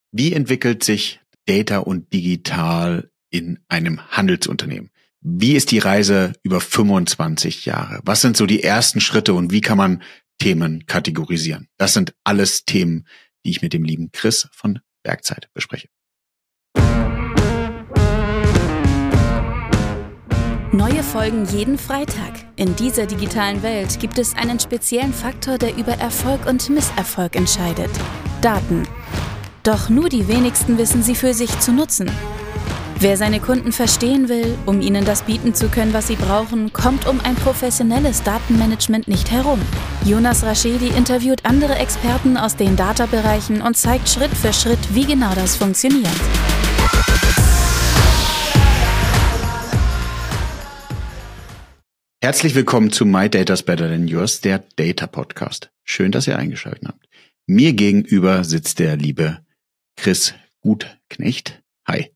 Wie entwickelt sich Data und Digital in einem Handelsunternehmen? Wie ist die Reise über 25 Jahre? Was sind so die ersten Schritte und wie kann man Themen kategorisieren? Das sind alles Themen, die ich mit dem lieben Chris von Bergzeit bespreche. Neue Folgen jeden Freitag. In dieser digitalen Welt gibt es einen speziellen Faktor, der über Erfolg und Misserfolg entscheidet: Daten. Doch nur die wenigsten wissen sie für sich zu nutzen. Wer seine Kunden verstehen will, um ihnen das bieten zu können, was sie brauchen, kommt um ein professionelles Datenmanagement nicht herum. Jonas Raschedi interviewt andere Experten aus den Data-Bereichen und zeigt Schritt für Schritt, wie genau das funktioniert. Herzlich willkommen zu My Data's Better Than Yours, der Data Podcast. Schön, dass ihr eingeschaltet habt. Mir gegenüber sitzt der liebe Chris Gutknecht. Hi.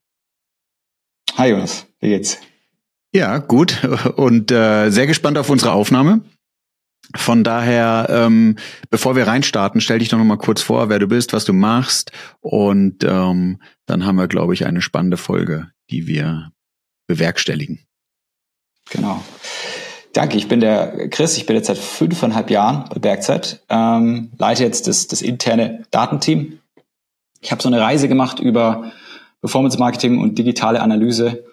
Hi Jonas, wie geht's? Ja, gut und sehr gespannt auf unsere Aufnahme. Von daher, bevor wir reinstarten, stell dich doch noch mal kurz vor, wer du bist, was du machst und dann haben wir, glaube ich, eine spannende Folge, die wir bewerkstelligen. Genau. Danke, ich bin der Chris, ich bin jetzt seit 5,5 Jahren bei Bergzeit, leite jetzt das interne Datenteam. Ich habe so eine Reise gemacht über Performance Marketing und digitale Analyse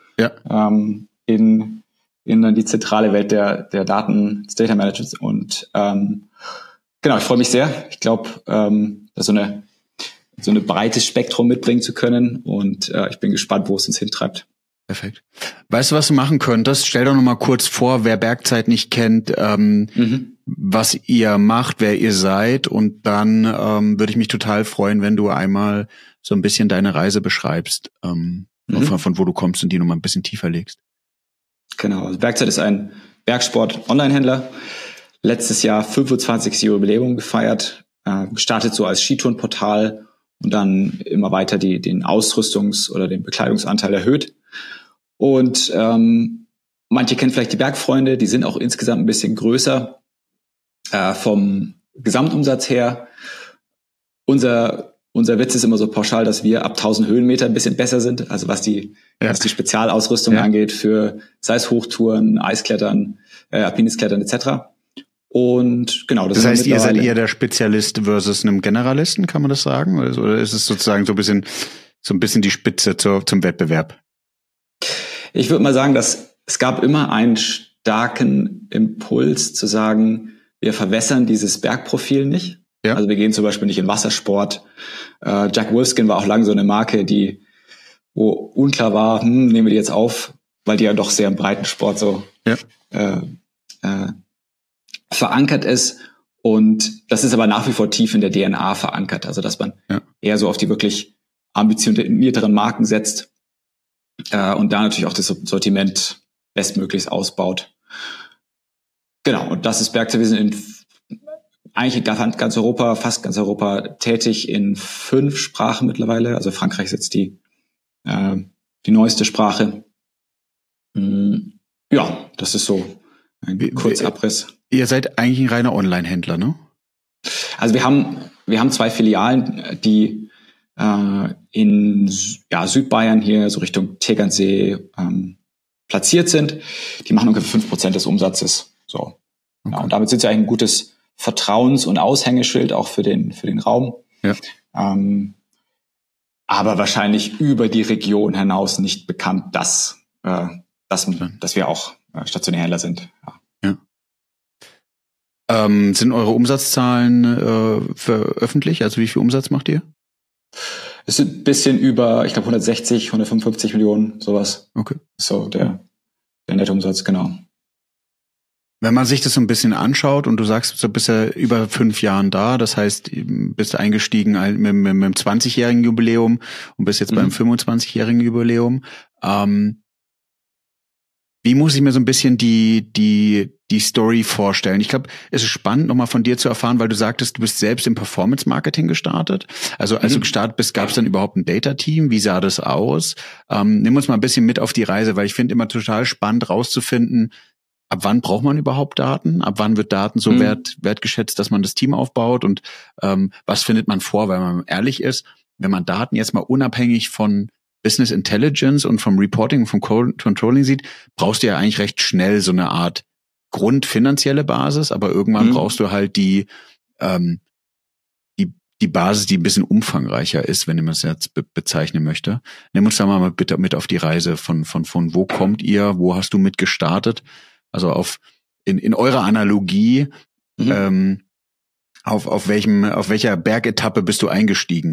in die zentrale Welt der Daten, des Data Managements. Und genau, ich freue mich sehr. Ich glaube, da so eine breites Spektrum mitbringen zu können. Und ich bin gespannt, wo es uns hintreibt. Perfekt. Weißt du, was du machen könntest? Stell doch noch mal kurz vor, wer Bergzeit nicht kennt, was ihr macht, wer ihr seid. Und dann würde ich mich total freuen, wenn du einmal so ein bisschen deine Reise beschreibst, von wo du kommst und die nochmal ein bisschen tiefer legst. Genau. Also Bergzeit ist ein Bergsport-Online-Händler. Letztes Jahr 25. Jubiläum gefeiert. Gestartet so als Skitourenportal und dann immer weiter den Ausrüstungs- oder den Bekleidungsanteil erhöht. Und manche kennen vielleicht die Bergfreunde, die sind auch insgesamt ein bisschen größer vom Gesamtumsatz her. Unser Witz ist immer so pauschal, dass wir ab 1000 Höhenmeter ein bisschen besser sind, also was die Spezialausrüstung angeht für, sei es Hochtouren, Eisklettern, alpines Klettern etc. Und genau, das heißt, ihr seid eher der Spezialist versus einem Generalisten, kann man das sagen? Oder ist es sozusagen so ein bisschen die Spitze zum Wettbewerb? Ich würde mal sagen, dass es gab immer einen starken Impuls zu sagen, wir verwässern dieses Bergprofil nicht. Ja. Also wir gehen zum Beispiel nicht in Wassersport. Jack Wolfskin war auch lange so eine Marke, wo unklar war, nehmen wir die jetzt auf, weil die ja doch sehr im Breitensport so verankert ist. Und das ist aber nach wie vor tief in der DNA verankert. Also dass man eher so auf die wirklich ambitionierteren Marken setzt. Und da natürlich auch das Sortiment bestmöglichst ausbaut. Genau, und das ist Bergzeit. Wir sind eigentlich in ganz Europa, fast ganz Europa tätig in 5 Sprachen mittlerweile. Also Frankreich ist jetzt die neueste Sprache. Ja, das ist so ein Kurzabriss. Ihr seid eigentlich ein reiner Online-Händler, ne? Also wir haben 2 Filialen, die in Südbayern hier so Richtung Tegernsee platziert sind. Die machen ungefähr 5% des Umsatzes. So. Okay. Ja, und damit sind sie eigentlich ein gutes Vertrauens- und Aushängeschild auch für den Raum. Ja. Aber wahrscheinlich über die Region hinaus nicht bekannt, dass wir auch stationäre Händler sind. Ja. Sind eure Umsatzzahlen veröffentlicht? Also wie viel Umsatz macht ihr? Es sind ein bisschen über, ich glaube 160, 155 Millionen, sowas. Okay. So der Nettoumsatz, genau. Wenn man sich das so ein bisschen anschaut und du sagst, du bist ja über 5 Jahren da, das heißt, bist eingestiegen mit einem 20-jährigen Jubiläum und bist jetzt beim 25-jährigen Jubiläum. Wie muss ich mir so ein bisschen die Story vorstellen? Ich glaube, es ist spannend, nochmal von dir zu erfahren, weil du sagtest, du bist selbst im Performance-Marketing gestartet. Also als du gestartet bist, gab es dann überhaupt ein Data-Team? Wie sah das aus? Nimm uns mal ein bisschen mit auf die Reise, weil ich finde immer total spannend rauszufinden, ab wann braucht man überhaupt Daten? Ab wann wird Daten so wertgeschätzt, dass man das Team aufbaut? Und was findet man vor, wenn man ehrlich ist? wenn man Daten jetzt mal unabhängig von Business Intelligence und vom Reporting, vom Controlling sieht, brauchst du ja eigentlich recht schnell so eine Art grundfinanzielle Basis, aber irgendwann brauchst du halt die Basis, die ein bisschen umfangreicher ist, wenn man es jetzt bezeichnen möchte. Nimm uns da mal bitte mit auf die Reise von wo kommt ihr, wo hast du mit gestartet? Also in eurer Analogie, auf welcher Bergetappe bist du eingestiegen?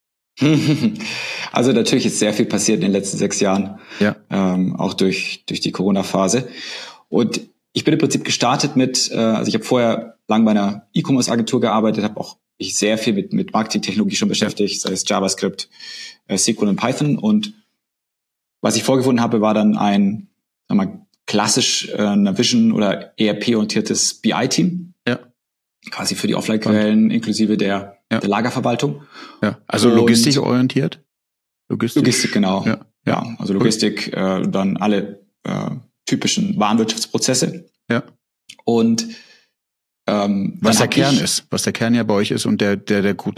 Also natürlich ist sehr viel passiert in den letzten 6 Jahren, auch durch die Corona-Phase. Und ich bin im Prinzip gestartet also ich habe vorher lang bei einer E-Commerce-Agentur gearbeitet, habe auch mich sehr viel mit Marketingtechnologie schon beschäftigt, sei es JavaScript, SQL und Python. Und was ich vorgefunden habe, war dann klassisch Navision oder ERP-orientiertes BI-Team. Ja. Quasi für die Offline-Quellen inklusive der Lagerverwaltung. Ja, also logistikorientiert? Logistik, genau. Ja, also Logistik, dann alle typischen Warenwirtschaftsprozesse. Ja. Und was der Kern ja bei euch ist und der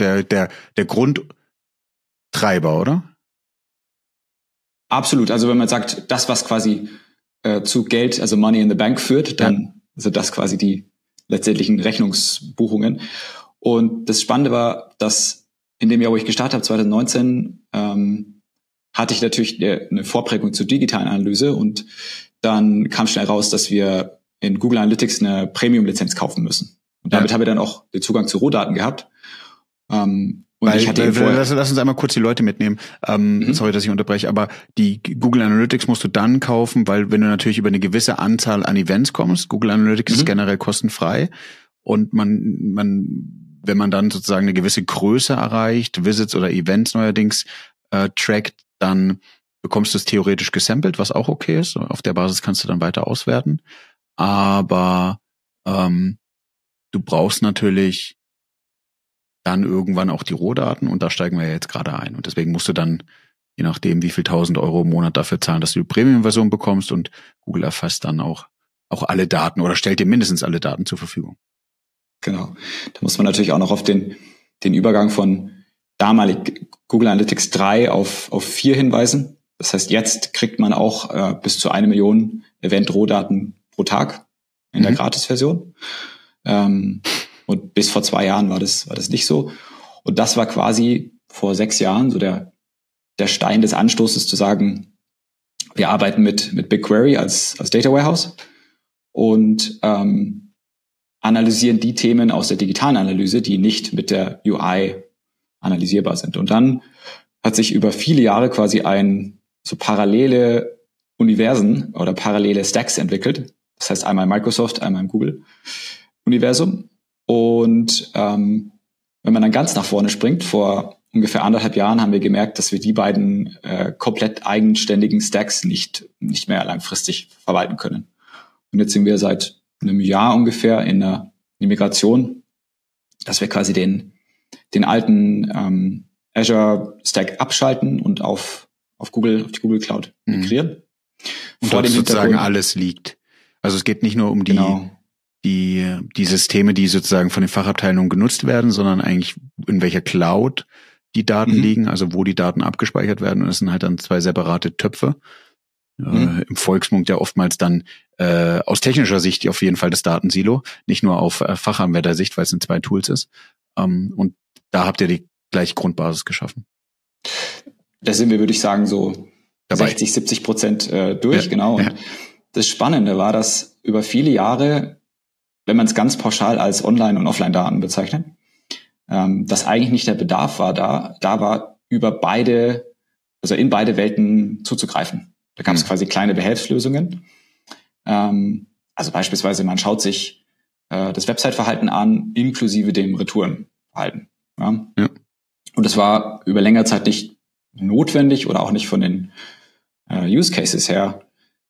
Grundtreiber, oder? Absolut. Also wenn man sagt, das, was quasi zu Geld, also Money in the Bank führt, dann sind das quasi die letztendlichen Rechnungsbuchungen. Und das Spannende war, dass in dem Jahr, wo ich gestartet habe, 2019, hatte ich natürlich eine Vorprägung zur digitalen Analyse und dann kam schnell raus, dass wir in Google Analytics eine Premium-Lizenz kaufen müssen. Und damit habe ich dann auch den Zugang zu Rohdaten gehabt. Lass uns einmal kurz die Leute mitnehmen. Sorry, dass ich unterbreche, aber die Google Analytics musst du dann kaufen, weil wenn du natürlich über eine gewisse Anzahl an Events kommst, Google Analytics ist generell kostenfrei und wenn man dann sozusagen eine gewisse Größe erreicht, Visits oder Events neuerdings trackt, dann bekommst du es theoretisch gesampelt, was auch okay ist. Auf der Basis kannst du dann weiter auswerten. Aber du brauchst natürlich dann irgendwann auch die Rohdaten und da steigen wir ja jetzt gerade ein. Und deswegen musst du dann, je nachdem, wie viel 1.000 € im Monat dafür zahlen, dass du die Premium-Version bekommst und Google erfasst dann auch alle Daten oder stellt dir mindestens alle Daten zur Verfügung. Genau. Da muss man natürlich auch noch auf den Übergang von damalig Google Analytics 3 auf 4 hinweisen. Das heißt, jetzt kriegt man auch bis zu 1 Million Event-Rohdaten pro Tag in der Gratis-Version. Und bis vor 2 Jahren war das nicht so. Und das war quasi vor 6 Jahren so der Stein des Anstoßes zu sagen, wir arbeiten mit BigQuery als Data Warehouse und analysieren die Themen aus der digitalen Analyse, die nicht mit der UI analysierbar sind. Und dann hat sich über viele Jahre quasi so parallele Universen oder parallele Stacks entwickelt. Das heißt einmal Microsoft, einmal im Google-Universum. Und wenn man dann ganz nach vorne springt, vor ungefähr 1,5 Jahren haben wir gemerkt, dass wir die beiden komplett eigenständigen Stacks nicht mehr langfristig verwalten können. Und jetzt sind wir seit einem Jahr ungefähr in der Migration, dass wir quasi den alten Azure Stack abschalten und auf die Google Cloud migrieren. Und dort sozusagen alles liegt. Also es geht nicht nur um die Systeme, die sozusagen von den Fachabteilungen genutzt werden, sondern eigentlich in welcher Cloud die Daten liegen, also wo die Daten abgespeichert werden. Und es sind halt dann 2 separate Töpfe. Im Volksmund ja oftmals dann aus technischer Sicht auf jeden Fall das Datensilo, nicht nur auf Fachanwendersicht, weil es in 2 Tools ist. Und da habt ihr die gleiche Grundbasis geschaffen. Da sind wir, würde ich sagen, so dabei. 60-70% durch, genau. Und das Spannende war, dass über viele Jahre, wenn man es ganz pauschal als Online- und Offline-Daten bezeichnet, dass eigentlich nicht der Bedarf war, da war in beide Welten zuzugreifen. Da gab es quasi kleine Behelfslösungen. Also beispielsweise, man schaut sich das Website-Verhalten an, inklusive dem Retourenverhalten. Ja? Ja. Und das war über längere Zeit nicht notwendig oder auch nicht von den Use Cases her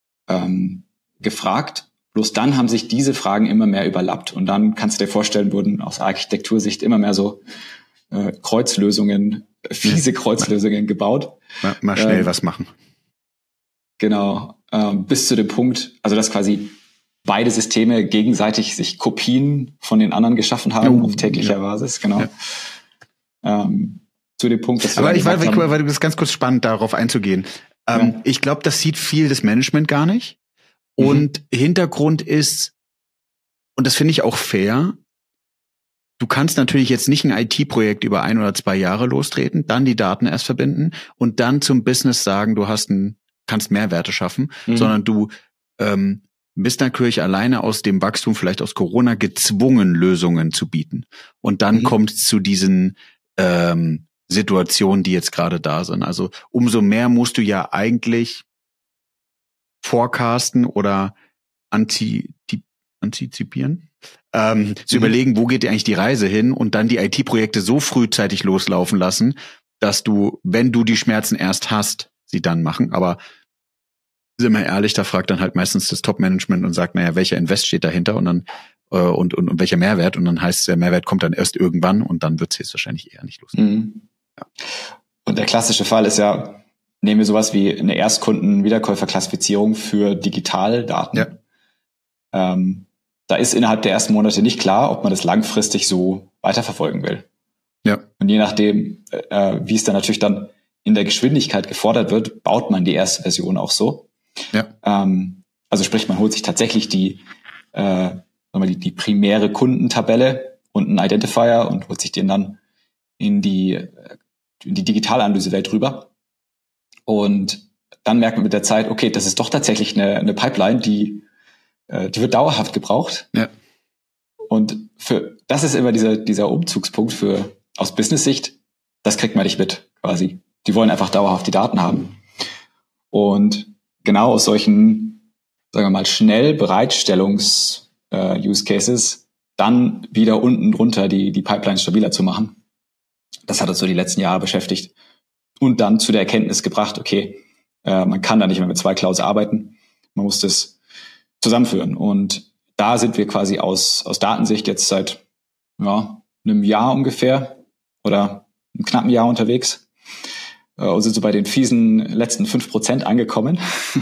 gefragt. Bloß dann haben sich diese Fragen immer mehr überlappt. Und dann kannst du dir vorstellen, wurden aus Architektursicht immer mehr so Kreuzlösungen, fiese Kreuzlösungen gebaut. Mal schnell was machen. Genau, bis zu dem Punkt, also dass quasi beide Systeme gegenseitig sich Kopien von den anderen geschaffen haben auf täglicher Basis, genau. Ja. zu dem Punkt, dass wir aber weil du das ganz kurz spannend darauf einzugehen. Ich glaube, das sieht viel das Management gar nicht. Und Hintergrund ist, und das finde ich auch fair, du kannst natürlich jetzt nicht ein IT-Projekt über 1 oder 2 Jahre lostreten, dann die Daten erst verbinden und dann zum Business sagen, kannst Mehrwerte schaffen, sondern du bist natürlich alleine aus dem Wachstum, vielleicht aus Corona, gezwungen, Lösungen zu bieten. Und dann kommt es zu diesen Situationen, die jetzt gerade da sind. Also umso mehr musst du ja eigentlich forecasten oder antizipieren, zu überlegen, wo geht eigentlich die Reise hin und dann die IT-Projekte so frühzeitig loslaufen lassen, dass du, wenn du die Schmerzen erst hast, sie dann machen. Aber sind wir ehrlich, da fragt dann halt meistens das Top-Management und sagt, naja, welcher Invest steht dahinter und dann und welcher Mehrwert, und dann heißt der Mehrwert kommt dann erst irgendwann und dann wird es jetzt wahrscheinlich eher nicht los. Ja. Und der klassische Fall ist ja, nehmen wir sowas wie eine Erstkunden-Wiederkäuferklassifizierung für Digitaldaten. Ja. Da ist innerhalb der ersten Monate nicht klar, ob man das langfristig so weiterverfolgen will. Ja. Und je nachdem, wie es dann natürlich dann in der Geschwindigkeit gefordert wird, baut man die erste Version auch so. Ja. Also sprich, man holt sich tatsächlich die primäre Kundentabelle und einen Identifier und holt sich den dann in die Digitalanalyse-Welt rüber. Und dann merkt man mit der Zeit, okay, das ist doch tatsächlich eine Pipeline, die wird dauerhaft gebraucht. Ja. Und das ist immer dieser Umzugspunkt aus Business-Sicht, das kriegt man nicht mit, quasi. Die wollen einfach dauerhaft die Daten haben. Und genau aus solchen, sagen wir mal, schnell Bereitstellungs-Use-Cases dann wieder unten drunter die Pipeline stabiler zu machen. Das hat uns so die letzten Jahre beschäftigt und dann zu der Erkenntnis gebracht, okay, man kann da nicht mehr mit 2 Clouds arbeiten. Man muss das zusammenführen. Und da sind wir quasi aus Datensicht jetzt seit einem Jahr ungefähr oder einem knappen Jahr unterwegs und sind so bei den fiesen letzten 5% angekommen.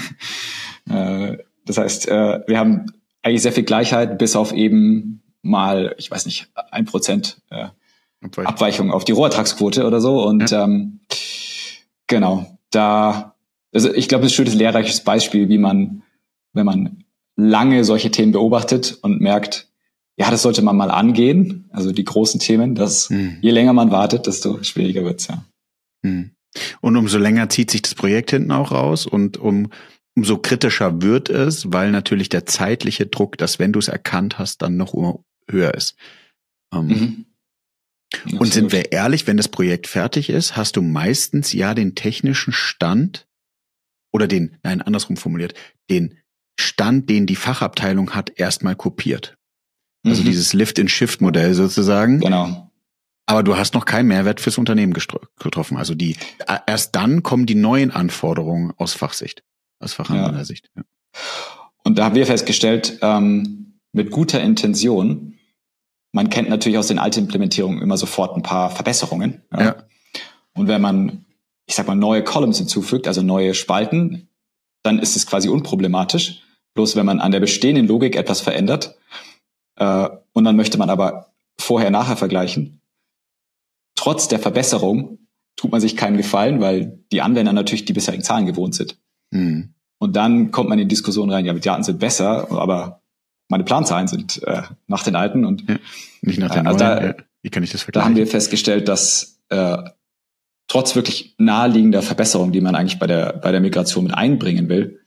Das heißt, wir haben eigentlich sehr viel Gleichheit, bis auf eben mal, 1% Abweichung auf die Rohertragsquote oder so. Und genau, also ich glaube, das ist ein schönes, lehrreiches Beispiel, wie man, wenn man lange solche Themen beobachtet und merkt, ja, das sollte man mal angehen, also die großen Themen, dass je länger man wartet, desto schwieriger wird's, ja. Und umso länger zieht sich das Projekt hinten auch raus und umso kritischer wird es, weil natürlich der zeitliche Druck, dass wenn du es erkannt hast, dann noch höher ist. Und sind wir ehrlich, wenn das Projekt fertig ist, hast du meistens ja den technischen Stand oder andersrum formuliert, den Stand, den die Fachabteilung hat, erstmal kopiert. Also dieses Lift-and-Shift-Modell sozusagen. Genau. Aber du hast noch keinen Mehrwert fürs Unternehmen getroffen. Also erst dann kommen die neuen Anforderungen aus Fachsicht, aus Fachanwendersicht. Ja. Und da haben wir festgestellt, mit guter Intention, man kennt natürlich aus den alten Implementierungen immer sofort ein paar Verbesserungen. Ja. Und wenn man, neue Columns hinzufügt, also neue Spalten, dann ist es quasi unproblematisch. Bloß wenn man an der bestehenden Logik etwas verändert und dann möchte man aber vorher-nachher vergleichen, trotz der Verbesserung tut man sich keinen Gefallen, weil die Anwender natürlich die bisherigen Zahlen gewohnt sind. Und dann kommt man in die Diskussion rein, ja, die Daten sind besser, aber meine Planzahlen sind nach den alten. Und nicht nach den neuen. Wie kann ich das vergleichen? Da haben wir festgestellt, dass trotz wirklich naheliegender Verbesserungen, die man eigentlich bei der Migration mit einbringen will,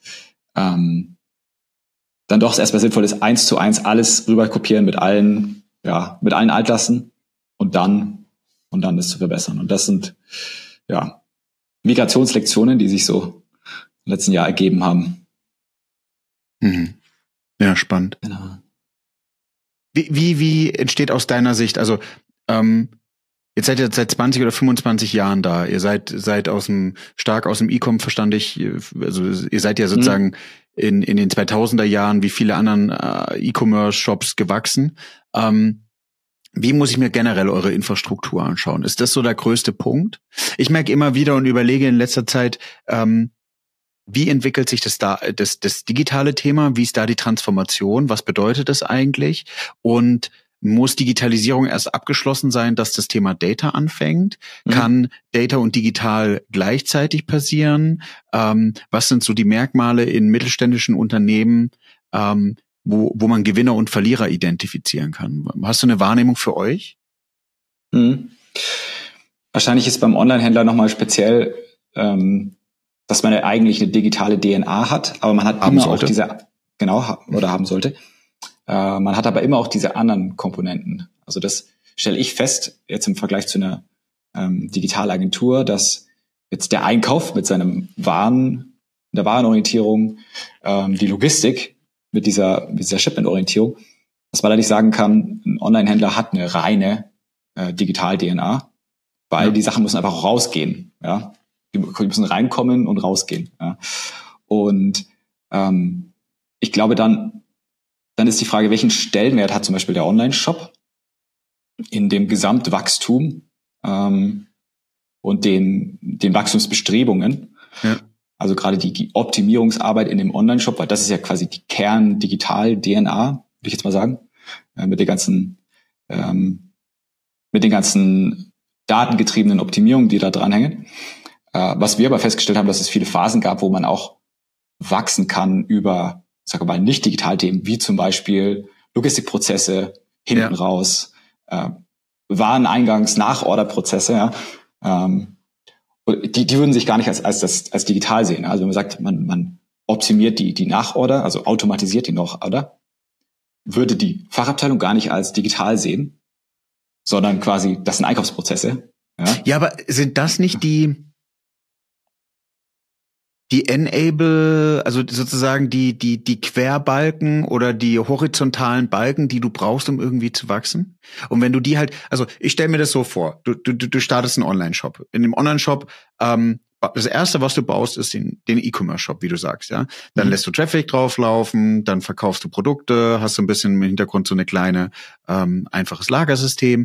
dann doch erstmal sinnvoll ist, 1:1 alles rüber kopieren mit allen Altlasten und dann das zu verbessern. Und das sind Migrationslektionen, die sich so im letzten Jahr ergeben haben. Ja, spannend. Genau. Wie entsteht aus deiner Sicht, also jetzt seid ihr seit 20 oder 25 Jahren da. Ihr seid stark aus dem E-Com, verstand ich. Also ihr seid ja sozusagen in den 2000er Jahren wie viele anderen E-Commerce-Shops gewachsen. Wie muss ich mir generell eure Infrastruktur anschauen? Ist das so der größte Punkt? Ich merke immer wieder und überlege in letzter Zeit, wie entwickelt sich das digitale Thema? Wie ist da die Transformation? Was bedeutet das eigentlich? Und muss Digitalisierung erst abgeschlossen sein, dass das Thema Data anfängt? Kann Data und Digital gleichzeitig passieren? Was sind so die Merkmale in mittelständischen Unternehmen, wo man Gewinner und Verlierer identifizieren kann? Hast du eine Wahrnehmung für euch? Wahrscheinlich ist beim Online-Händler nochmal speziell, dass man ja eigentlich eine digitale DNA hat, aber man hat immer auch diese, haben sollte. Man hat aber immer auch diese anderen Komponenten. Also das stelle ich fest, jetzt im Vergleich zu einer Digitalagentur, dass jetzt der Einkauf mit seinem der Warenorientierung, die Logistik mit dieser Shipment-Orientierung, dass man da nicht sagen kann, ein Online-Händler hat eine reine Digital-DNA, weil die Sachen müssen einfach auch rausgehen. Ja? Die müssen reinkommen und rausgehen. Ja? Und ich glaube, dann ist die Frage, welchen Stellenwert hat zum Beispiel der Online-Shop in dem Gesamtwachstum und den Wachstumsbestrebungen. Ja. Also gerade die Optimierungsarbeit in dem Online-Shop, weil das ist ja quasi die Kern-Digital-DNA, würde ich jetzt mal sagen, mit den ganzen datengetriebenen Optimierungen, die da dranhängen. Was wir aber festgestellt haben, dass es viele Phasen gab, wo man auch wachsen kann über, sag mal, nicht-Digital-Themen, wie zum Beispiel Logistikprozesse hinten raus, Wareneingangs-Nach-Order-Prozesse, ja. Die würden sich gar nicht als digital sehen. Also wenn man sagt, man optimiert die Nachorder, also automatisiert die Nachorder, würde die Fachabteilung gar nicht als digital sehen, sondern quasi, das sind Einkaufsprozesse. Ja, aber sind das nicht die Enable, also sozusagen die Querbalken oder die horizontalen Balken, die du brauchst, um irgendwie zu wachsen? Und wenn du die halt, also ich stelle mir das so vor, du startest einen Online-Shop. In dem Online-Shop, das erste, was du baust, ist den E-Commerce-Shop, wie du sagst, ja. Dann lässt du Traffic drauflaufen, dann verkaufst du Produkte, hast so ein bisschen im Hintergrund so eine kleine, einfaches Lagersystem,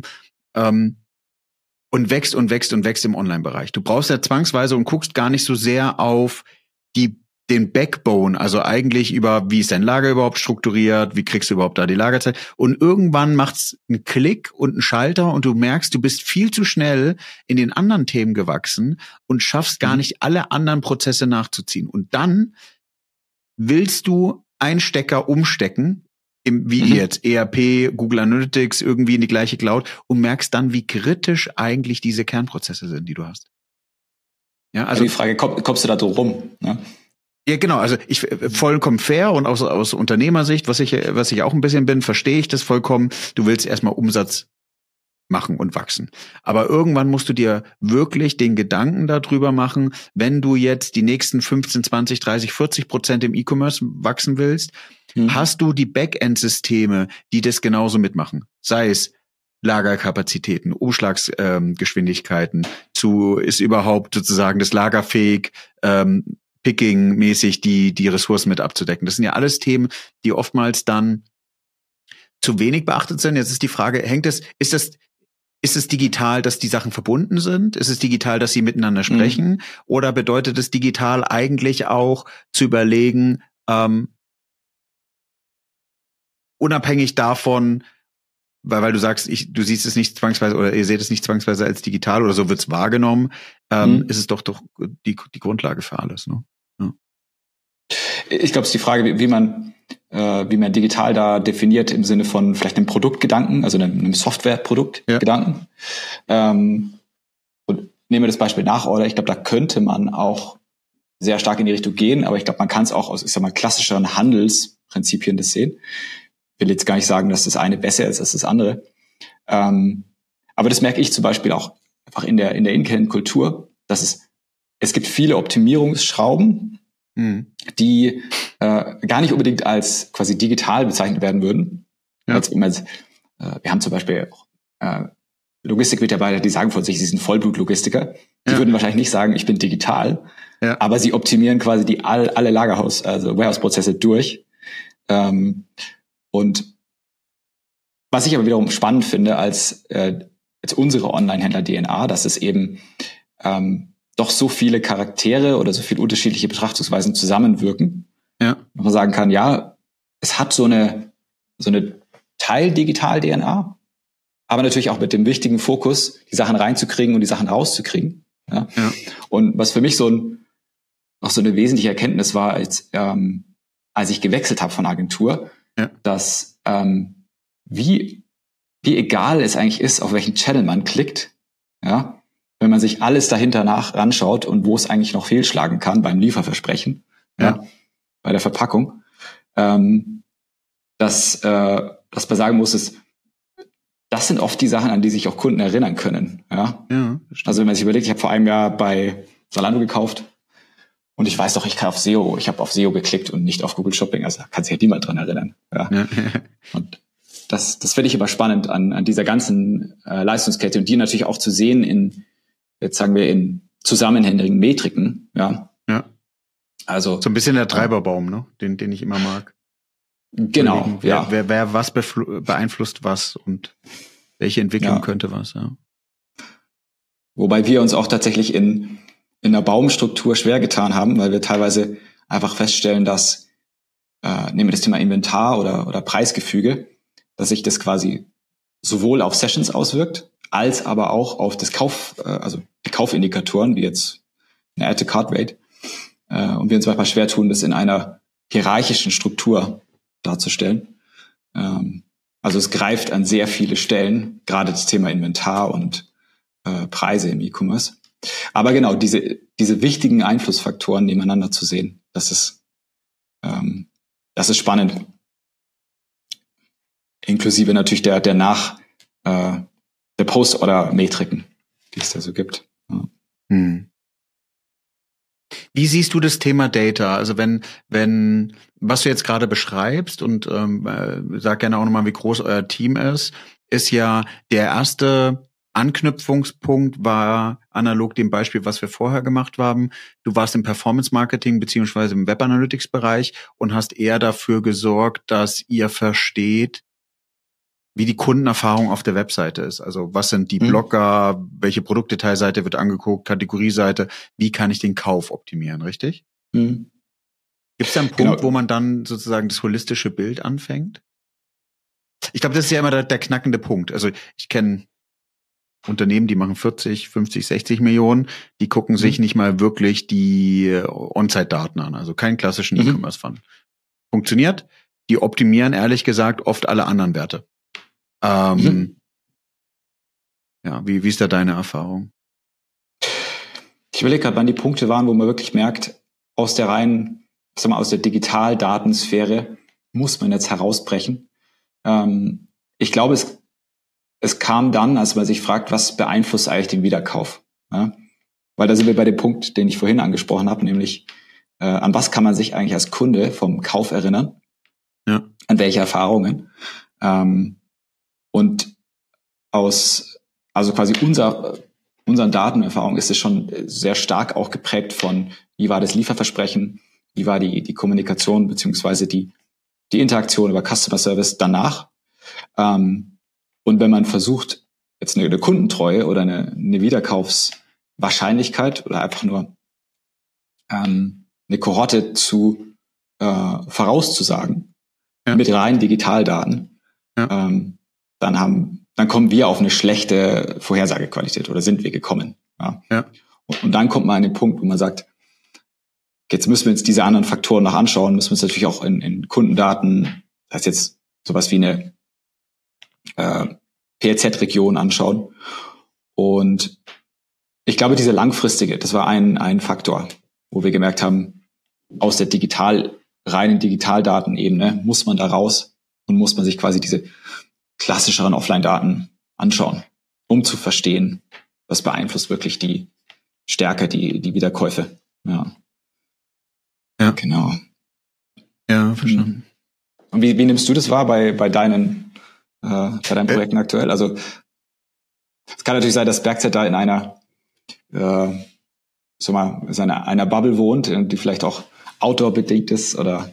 und wächst im Online-Bereich. Du brauchst ja zwangsweise und guckst gar nicht so sehr auf den Backbone, also eigentlich über, wie ist dein Lager überhaupt strukturiert, wie kriegst du überhaupt da die Lagerzeit, und irgendwann macht's einen Klick und einen Schalter und du merkst, du bist viel zu schnell in den anderen Themen gewachsen und schaffst gar nicht alle anderen Prozesse nachzuziehen. Und dann willst du einen Stecker umstecken, wie jetzt ERP, Google Analytics, irgendwie in die gleiche Cloud, und merkst dann, wie kritisch eigentlich diese Kernprozesse sind, die du hast. Ja, also die Frage, kommst du da so rum? Ne? Ja, genau. Also ich vollkommen fair und aus Unternehmersicht, was ich auch ein bisschen bin, verstehe ich das vollkommen. Du willst erstmal Umsatz machen und wachsen. Aber irgendwann musst du dir wirklich den Gedanken darüber machen, wenn du jetzt die nächsten 15, 20, 30, 40% im E-Commerce wachsen willst, hast du die Backend-Systeme, die das genauso mitmachen. Sei es Lagerkapazitäten, Umschlagsgeschwindigkeiten, ist überhaupt sozusagen das Lager fähig, Picking-mäßig die Ressourcen mit abzudecken. Das sind ja alles Themen, die oftmals dann zu wenig beachtet sind. Jetzt ist die Frage, ist es digital, dass die Sachen verbunden sind? Ist es digital, dass sie miteinander sprechen? Oder bedeutet es digital eigentlich auch zu überlegen, unabhängig davon, weil du sagst, du siehst es nicht zwangsweise oder ihr seht es nicht zwangsweise als digital oder so wird's wahrgenommen, ist es doch die Grundlage für alles, ne? Ja. Ich glaube, es ist die Frage, wie man digital da definiert im Sinne von vielleicht einem Produktgedanken, also einem Softwareproduktgedanken. Ja. Und nehmen wir das Beispiel Nachorder. Ich glaube, da könnte man auch sehr stark in die Richtung gehen, aber ich glaube, man kann es auch aus, ich sag mal, klassischeren Handelsprinzipien das sehen. Ich will jetzt gar nicht sagen, dass das eine besser ist als das andere. Aber das merke ich zum Beispiel auch einfach in der internen Kultur, dass es gibt viele Optimierungsschrauben, die gar nicht unbedingt als quasi digital bezeichnet werden würden. Ja. Wir haben zum Beispiel Logistikmitarbeiter, die sagen von sich, sie sind Vollblut-Logistiker. Die würden wahrscheinlich nicht sagen, ich bin digital, aber sie optimieren quasi alle Warehouse-Prozesse durch. Und was ich aber wiederum spannend finde als unsere Online-Händler-DNA, dass es eben doch so viele Charaktere oder so viele unterschiedliche Betrachtungsweisen zusammenwirken. Ja. Man sagen kann, ja, es hat so eine Teil Digital-DNA, aber natürlich auch mit dem wichtigen Fokus, die Sachen reinzukriegen und die Sachen rauszukriegen. Ja? Ja. Und was für mich noch so eine wesentliche Erkenntnis war, als ich gewechselt habe von Agentur, dass wie egal es eigentlich ist, auf welchen Channel man klickt, ja, wenn man sich alles dahinter anschaut und wo es eigentlich noch fehlschlagen kann beim Lieferversprechen, bei der Verpackung, dass man sagen muss, das sind oft die Sachen, an die sich auch Kunden erinnern können. Ja? Also wenn man sich überlegt, ich habe vor einem Jahr bei Zalando gekauft und ich weiß doch, ich habe auf SEO geklickt und nicht auf Google Shopping, also da kann sich ja niemand dran erinnern. Ja? Und das finde ich aber spannend an dieser ganzen Leistungskette und die natürlich auch zu sehen in zusammenhängigen Metriken. Ja. Also so ein bisschen der Treiberbaum, ne? Den ich immer mag. Genau, wer was beeinflusst was und welche Entwicklung könnte was, Wobei wir uns auch tatsächlich in der Baumstruktur schwer getan haben, weil wir teilweise einfach feststellen, dass, nehmen wir das Thema Inventar oder Preisgefüge, dass sich das quasi sowohl auf Sessions auswirkt, als aber auch auf das die Kaufindikatoren, wie jetzt eine Add-to-Cart-Rate. Und wir uns manchmal schwer tun, das in einer hierarchischen Struktur darzustellen. Also es greift an sehr viele Stellen, gerade das Thema Inventar und Preise im E-Commerce. Aber genau, diese wichtigen Einflussfaktoren nebeneinander zu sehen, das ist spannend. Inklusive natürlich der Post-Order-Metriken, die es da so gibt. Ja. Wie siehst du das Thema Data? Also wenn was du jetzt gerade beschreibst und sag gerne auch nochmal, wie groß euer Team ist ja der erste Anknüpfungspunkt war analog dem Beispiel, was wir vorher gemacht haben. Du warst im Performance-Marketing beziehungsweise im Web-Analytics-Bereich und hast eher dafür gesorgt, dass ihr versteht, wie die Kundenerfahrung auf der Webseite ist. Also was sind die Blogger, welche Produktdetailseite wird angeguckt, Kategorieseite, wie kann ich den Kauf optimieren, richtig? Gibt es da einen Punkt, wo man dann sozusagen das holistische Bild anfängt? Ich glaube, das ist ja immer der knackende Punkt. Also ich kenne Unternehmen, die machen 40, 50, 60 Millionen, die gucken sich nicht mal wirklich die On-Site-Daten an, also keinen klassischen E-Commerce-Fund. Funktioniert, die optimieren ehrlich gesagt oft alle anderen Werte. Wie ist da deine Erfahrung? Ich überlege gerade, wann die Punkte waren, wo man wirklich merkt, aus der Digitaldatensphäre muss man jetzt herausbrechen. Ich glaube, es kam dann, als man sich fragt, was beeinflusst eigentlich den Wiederkauf? Ja? Weil da sind wir bei dem Punkt, den ich vorhin angesprochen habe, nämlich an was kann man sich eigentlich als Kunde vom Kauf erinnern? Ja. An welche Erfahrungen? Und quasi unseren Datenerfahrung ist es schon sehr stark auch geprägt von, wie war das Lieferversprechen, wie war die Kommunikation beziehungsweise die Interaktion über Customer Service danach. Und wenn man versucht, jetzt eine Kundentreue oder eine Wiederkaufswahrscheinlichkeit oder einfach nur eine Kohorte vorauszusagen mit reinen Digitaldaten, dann kommen wir auf eine schlechte Vorhersagequalität oder sind wir gekommen. Ja. Und dann kommt man an den Punkt, wo man sagt, jetzt müssen wir uns diese anderen Faktoren noch anschauen, müssen wir uns natürlich auch in Kundendaten, das heißt jetzt sowas wie eine PLZ-Region anschauen. Und ich glaube, diese langfristige, das war ein Faktor, wo wir gemerkt haben, aus der reinen Digitaldatenebene muss man da raus und muss man sich quasi diese klassischeren Offline-Daten anschauen, um zu verstehen, was beeinflusst wirklich die Wiederkäufe. Ja. Genau. Ja, verstanden. Und wie nimmst du das wahr bei deinen Projekten aktuell? Also es kann natürlich sein, dass Bergzeit da in einer einer Bubble wohnt, die vielleicht auch outdoor-bedingt ist, oder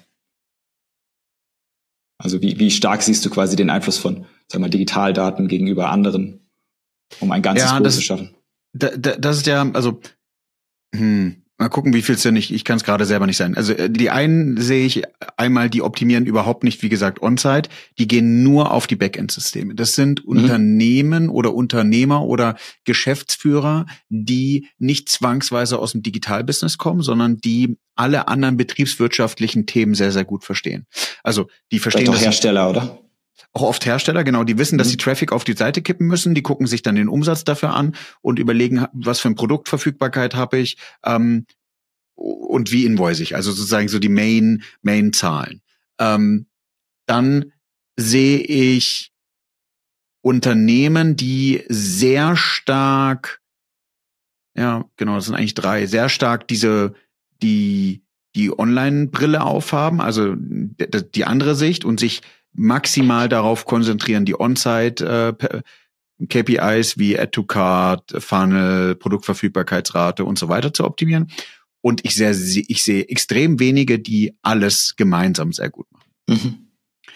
also wie stark siehst du quasi den Einfluss von, Digitaldaten gegenüber anderen, um ein ganzes Bild zu schaffen? Das ist ja, also Mal gucken, wie viel es denn nicht, ich kann es gerade selber nicht sein. Also die einen sehe ich einmal, die optimieren überhaupt nicht, wie gesagt, On-Site, die gehen nur auf die Backend-Systeme. Das sind Unternehmen oder Unternehmer oder Geschäftsführer, die nicht zwangsweise aus dem Digitalbusiness kommen, sondern die alle anderen betriebswirtschaftlichen Themen sehr, sehr gut verstehen. Also die verstehen das. Auch Hersteller, oder? Auch oft Hersteller, genau, die wissen, dass sie Traffic auf die Seite kippen müssen, die gucken sich dann den Umsatz dafür an und überlegen, was für eine Produktverfügbarkeit habe ich und wie invoice ich, also sozusagen so die Main-Zahlen. Dann sehe ich Unternehmen, die sehr stark, ja genau, das sind eigentlich 3, sehr stark die Online-Brille aufhaben, also die andere Sicht und sich maximal darauf konzentrieren, die On-Site KPIs wie Add-to-Cart, Funnel, Produktverfügbarkeitsrate und so weiter zu optimieren. Und ich sehe extrem wenige, die alles gemeinsam sehr gut machen.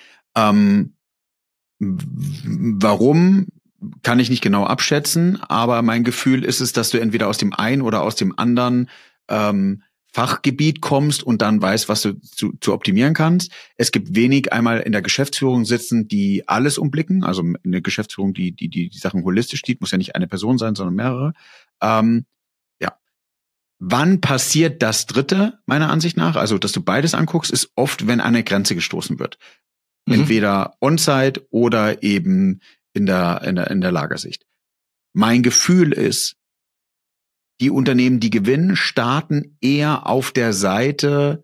Warum, kann ich nicht genau abschätzen, aber mein Gefühl ist es, dass du entweder aus dem einen oder aus dem anderen Fachgebiet kommst und dann weißt, was du zu optimieren kannst. Es gibt wenig einmal in der Geschäftsführung sitzen, die alles umblicken. Also eine Geschäftsführung, die Sachen holistisch sieht, muss ja nicht eine Person sein, sondern mehrere. Ja. Wann passiert das Dritte, meiner Ansicht nach? Also, dass du beides anguckst, ist oft, wenn an eine Grenze gestoßen wird. Entweder On-Site oder eben in der Lagersicht. Mein Gefühl ist, die Unternehmen, die gewinnen, starten eher auf der Seite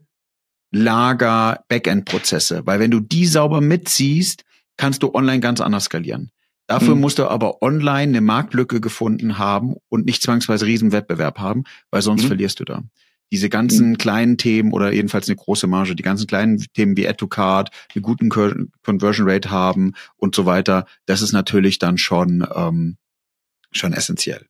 Lager-Backend-Prozesse. Weil wenn du die sauber mitziehst, kannst du online ganz anders skalieren. Dafür musst du aber online eine Marktlücke gefunden haben und nicht zwangsweise riesen Wettbewerb haben, weil sonst verlierst du da. Diese ganzen kleinen Themen oder jedenfalls eine große Marge, die ganzen kleinen Themen wie Add-to-Cart, eine guten Conversion Rate haben und so weiter, das ist natürlich dann schon essentiell.